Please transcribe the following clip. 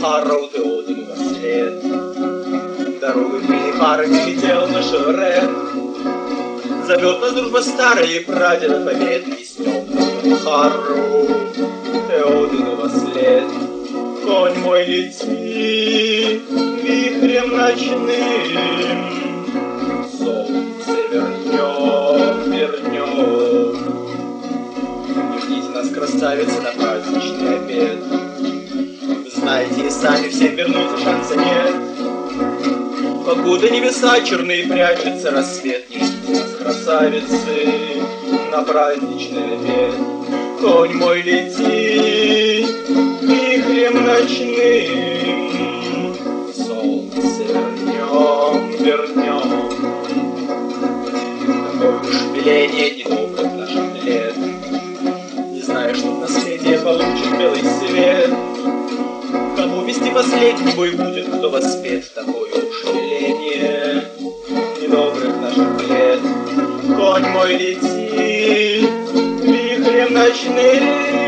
Харроу ты один во след. Дорогой парами летел на шевре. Зовет нас дружба старая и прадеда победы. И снем Харроу ты один во след. Конь мой лети вихрем ночным, солнце вернем, вернем. Не ждите нас, красавицы, на праздничный обед. Знаете, и сами всем вернуться шанса нет. Покуда небеса черные прячется рассвет, не ждите нас, красавицы, на праздничный обед. Конь мой лети вихрем ночным, солнце вернем, вернем. Такое шевеление недобрых наших лет, не знаю, что наследие получит белый свет. Кому вести последний бой будет, кто воспет такое шевеление недобрых наших лет. Конь мой лети вихрем ночным,